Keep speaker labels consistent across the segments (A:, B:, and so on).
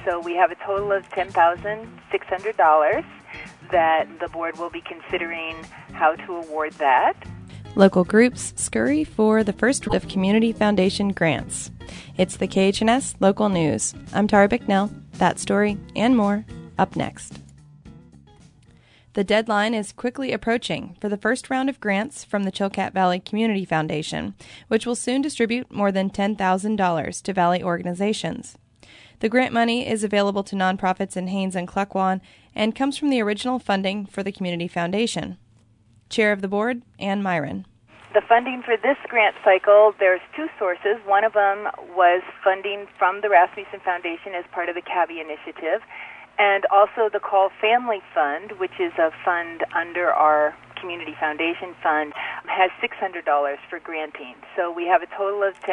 A: So we have a total of $10,600 that the board will be considering how to award that.
B: Local groups scurry for the first round of Community Foundation grants. It's the KHNS Local News. I'm Tara Bicknell. That story and more up next. The deadline is quickly approaching for the first round of grants from the Chilkat Valley Community Foundation, which will soon distribute more than $10,000 to Valley organizations. The grant money is available to nonprofits in Haines and Cluckwan and comes from the original funding for the Community Foundation. Chair of the board, Ann Myron.
A: The funding for this grant cycle, there's two sources. One of them was funding from the Rasmussen Foundation as part of the CABI initiative, and also the Call Family Fund, which is a fund under our Community Foundation Fund, has $600 for granting. So we have a total of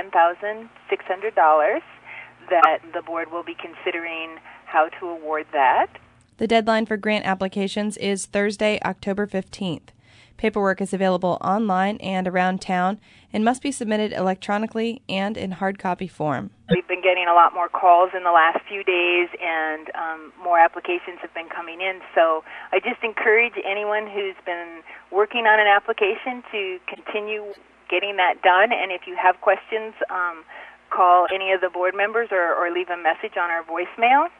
A: $10,600 that the board will be considering how to award that.
B: The deadline for grant applications is Thursday, October 15th. Paperwork is available online and around town and must be submitted electronically and in hard copy form.
A: We've been getting a lot more calls in the last few days, and more applications have been coming in. So I just encourage anyone who's been working on an application to continue getting that done. And if you have questions, call any of the board members or leave a message on our voicemail,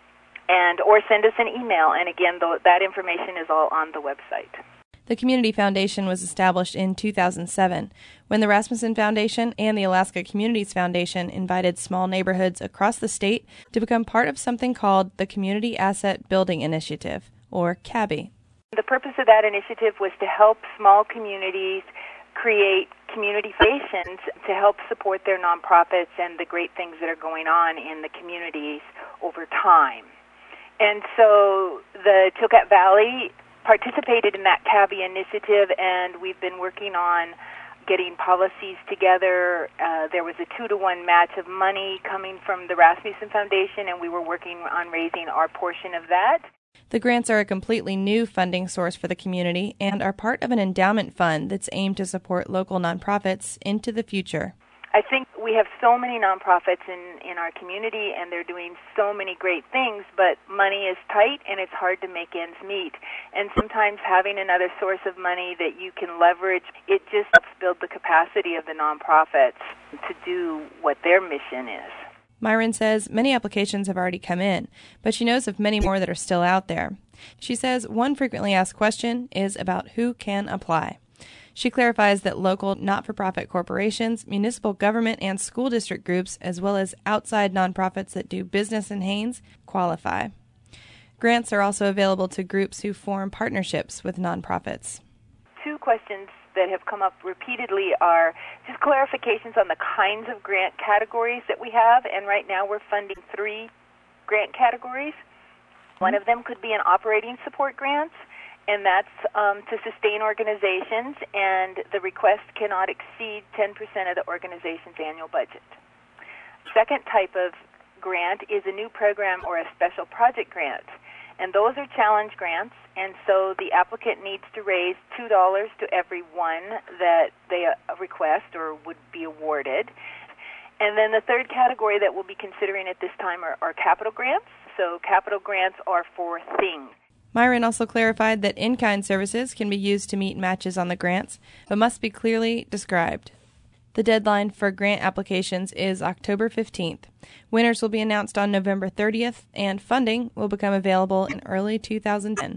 A: or send us an email. And again, that information is all on the website.
B: The Community Foundation was established in 2007 when the Rasmussen Foundation and the Alaska Communities Foundation invited small neighborhoods across the state to become part of something called the Community Asset Building Initiative, or CABI.
A: The purpose of that initiative was to help small communities create community foundations to help support their nonprofits and the great things that are going on in the communities over time. And so the Chilkat Valley participated in that CABI initiative, and we've been working on getting policies together. There was a 2-to-1 match of money coming from the Rasmussen Foundation, and we were working on raising our portion of that.
B: The grants are a completely new funding source for the community and are part of an endowment fund that's aimed to support local nonprofits into the future.
A: I think we have so many nonprofits in our community, and they're doing so many great things, but money is tight and it's hard to make ends meet. And sometimes having another source of money that you can leverage, it just helps build the capacity of the nonprofits to do what their mission is.
B: Myron says many applications have already come in, but she knows of many more that are still out there. She says one frequently asked question is about who can apply. She clarifies that local not-for-profit corporations, municipal government and school district groups, as well as outside nonprofits that do business in Haines, qualify. Grants are also available to groups who form partnerships with nonprofits.
A: Two questions that have come up repeatedly are just clarifications on the kinds of grant categories that we have, and right now we're funding 3 grant categories. One of them could be an operating support grant, and that's to sustain organizations, and the request cannot exceed 10% of the organization's annual budget. Second type of grant is a new program or a special project grant, and those are challenge grants, and so the applicant needs to raise $2 to every one that they request or would be awarded. And then the third category that we'll be considering at this time are capital grants. So capital grants are for things.
B: Myron also clarified that in-kind services can be used to meet matches on the grants, but must be clearly described. The deadline for grant applications is October 15th. Winners will be announced on November 30th, and funding will become available in early 2010.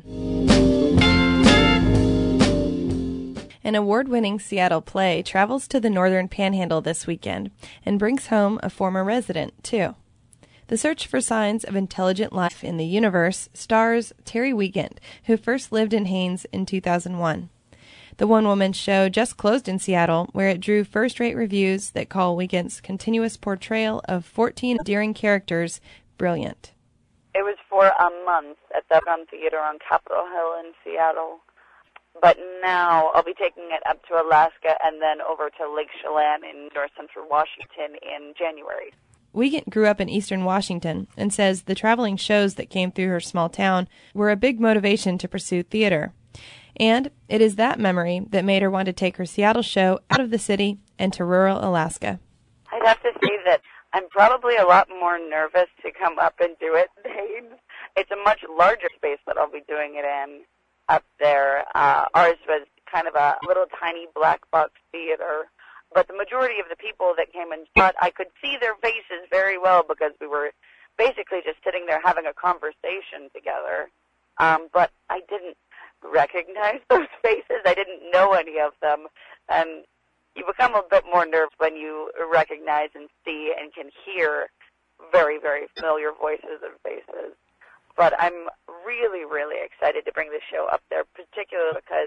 B: An award-winning Seattle play travels to the Northern Panhandle this weekend and brings home a former resident, too. The Search for Signs of Intelligent Life in the Universe stars Terry Wiegand, who first lived in Haines in 2001. The one-woman show just closed in Seattle, where it drew first-rate reviews that call Wiegand's continuous portrayal of 14 endearing characters brilliant.
C: It was for a month at the Gun Theater on Capitol Hill in Seattle. But now I'll be taking it up to Alaska and then over to Lake Chelan in north central Washington in January.
B: Wiegand grew up in eastern Washington and says the traveling shows that came through her small town were a big motivation to pursue theater. And it is that memory that made her want to take her Seattle show out of the city and to rural Alaska.
C: I'd have to say that I'm probably a lot more nervous to come up and do it. It's a much larger space that I'll be doing it in up there. Ours was kind of a little tiny black box theater, but the majority of the people that came and shot, I could see their faces very well because we were basically just sitting there having a conversation together. But I didn't recognize those faces. I didn't know any of them. And you become a bit more nervous when you recognize and see and can hear very, very familiar voices and faces. But I'm really, really excited to bring the show up there, particularly because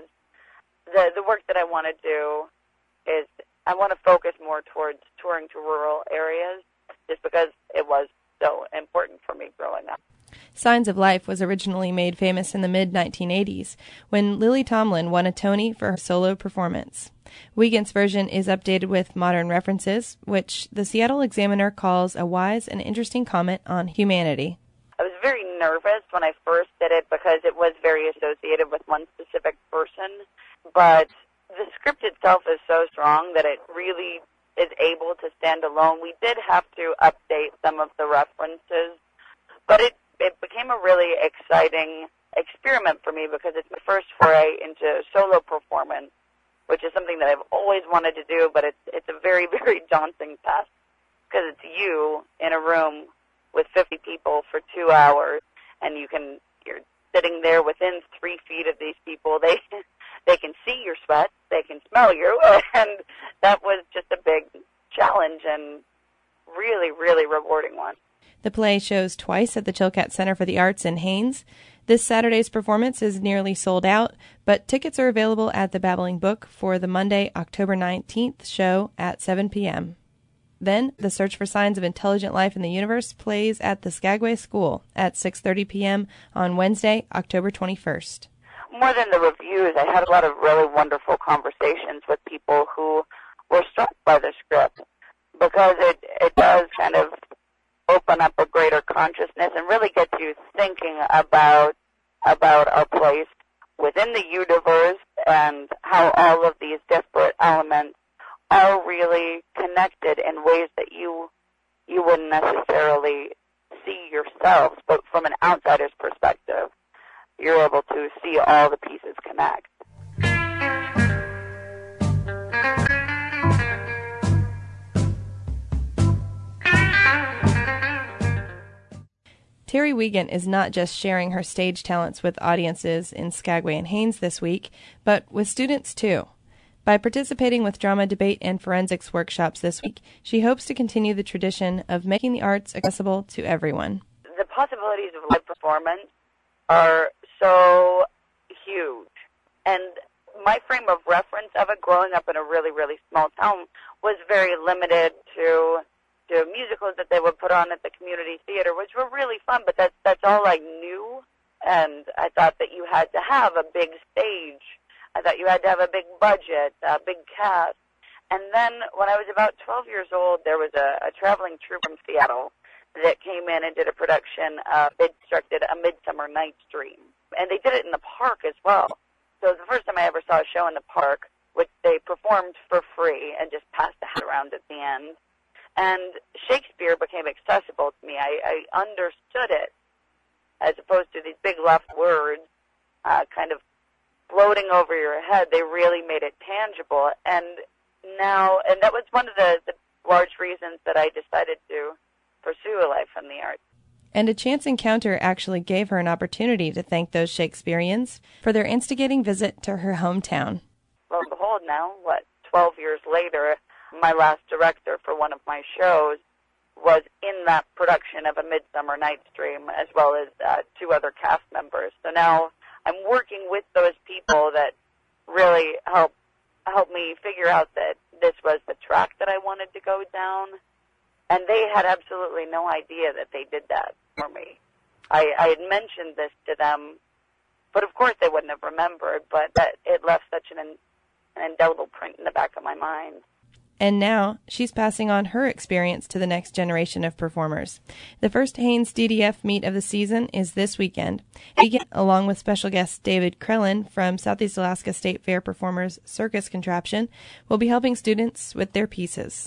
C: the work that I want to do is I want to focus more towards touring to rural areas, just because it was so important for me growing up.
B: Signs of Life was originally made famous in the mid-1980s when Lily Tomlin won a Tony for her solo performance. Wiegand's version is updated with modern references, which the Seattle Examiner calls a wise and interesting comment on humanity.
C: I was very nervous when I first did it because it was very associated with one specific person, but the script itself is so strong that it really is able to stand alone. We did have to update some of the references, but it became a really exciting experiment for me because it's my first foray into solo performance, which is something that I've always wanted to do, but it's a very, very daunting task because it's you in a room with 50 people for 2 hours, and you're sitting there within 3 feet of these people. They can see your sweat, they can smell you, and that was just a big challenge and really, really rewarding one.
B: The play shows twice at the Chilkat Center for the Arts in Haines. This Saturday's performance is nearly sold out, but tickets are available at the Babbling Book for the Monday, October 19th show at 7 p.m. Then, The Search for Signs of Intelligent Life in the Universe plays at the Skagway School at 6:30 p.m. on Wednesday, October 21st.
C: More than the reviews, I had a lot of really wonderful conversations with people who were struck by the script because it does kind of open up a greater consciousness and really gets you thinking about our place within the universe and how all of these disparate elements are really connected in ways that you wouldn't necessarily see yourselves, but from an outsider's perspective, you're able to see all the pieces connect.
B: Terry Wiegand is not just sharing her stage talents with audiences in Skagway and Haines this week, but with students too. By participating with drama, debate, and forensics workshops this week, she hopes to continue the tradition of making the arts accessible to everyone.
C: The possibilities of live performance are so huge. And my frame of reference of it, growing up in a really, really small town, was very limited to musicals that they would put on at the community theater, which were really fun, but that's all I knew. And I thought that you had to have a big stage. I thought you had to have a big budget, a big cast. And then when I was about 12 years old, there was a traveling troupe from Seattle that came in and did a production. They constructed A Midsummer Night's Dream. And they did it in the park as well. So the first time I ever saw a show in the park, which they performed for free and just passed the hat around at the end. And Shakespeare became accessible to me. I understood it as opposed to these big left words kind of floating over your head. They really made it tangible. And that was one of the large reasons that I decided to pursue a life in the arts.
B: And a chance encounter actually gave her an opportunity to thank those Shakespeareans for their instigating visit to her hometown.
C: Lo and behold now, 12 years later, my last director for one of my shows was in that production of A Midsummer Night's Dream, as well as 2 other cast members. So now I'm working with those people that really help me figure out that this was the track that I wanted to go down. And they had absolutely no idea that they did that for me. I had mentioned this to them, but of course they wouldn't have remembered, but that it left such an indelible print in the back of my mind.
B: And now she's passing on her experience to the next generation of performers. The first Haines DDF meet of the season is this weekend. Along with special guest David Krellin from Southeast Alaska State Fair performers Circus Contraption, will be helping students with their pieces.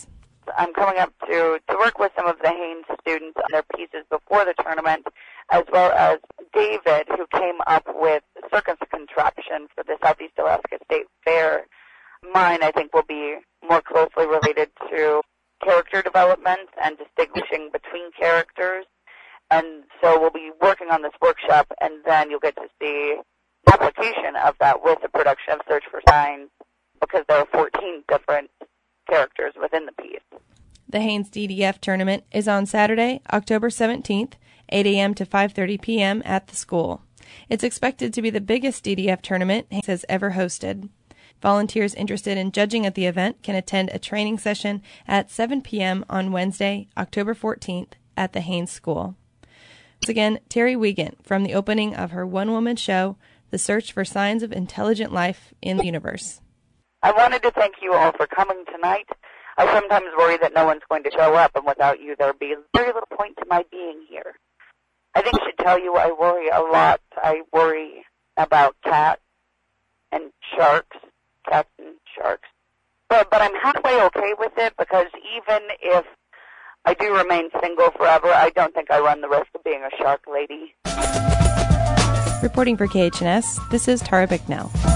C: I'm coming up to work with some of the Haynes students on their pieces before the tournament, as well as David, who came up with the circus contraption for the Southeast Alaska State Fair. Mine, I think, will be more closely related to character development and distinguishing between characters. And so we'll be working on this workshop, and then you'll get to see the application of that with the production of Search for Signs, because there are 14 different characters within the piece.
B: The Haynes DDF tournament is on Saturday, October 17th, 8 a.m. to 5:30 p.m. at the school. It's expected to be the biggest DDF tournament Haynes has ever hosted. Volunteers interested in judging at the event can attend a training session at 7 p.m. on Wednesday, October 14th at the Haynes School. Once again, Terry Wiegand from the opening of her one-woman show, The Search for Signs of Intelligent Life in the Universe.
C: I wanted to thank you all for coming tonight. I sometimes worry that no one's going to show up, and without you there'll be very little point to my being here. I think I should tell you I worry a lot. I worry about cats and sharks, cats and sharks. But I'm halfway okay with it, because even if I do remain single forever, I don't think I run the risk of being a shark lady.
B: Reporting for KHNS, this is Tara Bicknell.